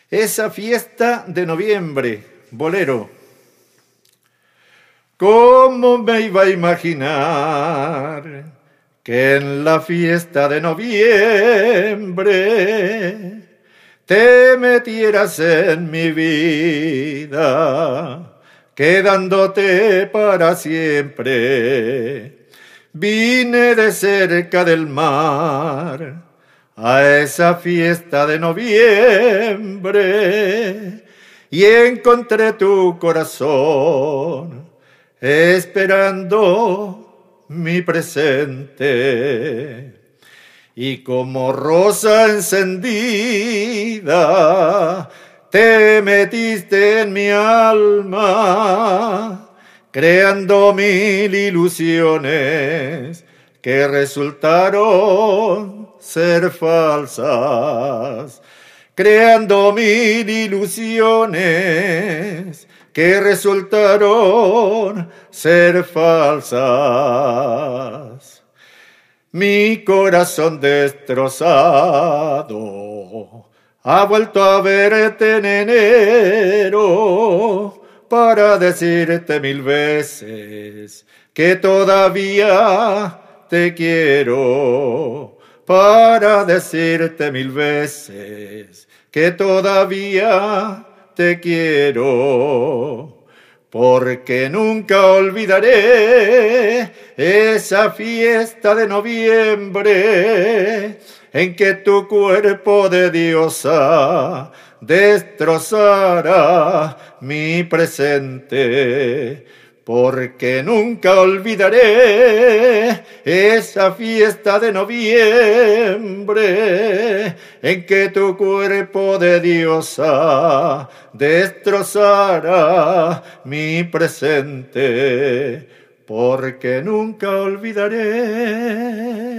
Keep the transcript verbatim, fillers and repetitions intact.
Esa fiesta de noviembre, bolero. ¿Cómo me iba a imaginar que en la fiesta de noviembre te metieras en mi vida, quedándote para siempre? Vine de cerca del mar a esa fiesta de noviembre y encontré tu corazón esperando mi presente. Y como rosa encendida te metiste en mi alma, creando mil ilusiones que resultaron ser falsas, creando mil ilusiones que resultaron ser falsas. Mi corazón destrozado ha vuelto a verte en enero para decirte mil veces que todavía te quiero, para decirte mil veces que todavía te quiero, porque nunca olvidaré esa fiesta de noviembre en que tu cuerpo de diosa destrozara mi presente. Porque nunca olvidaré esa fiesta de noviembre en que tu cuerpo de diosa destrozara mi presente. Porque nunca olvidaré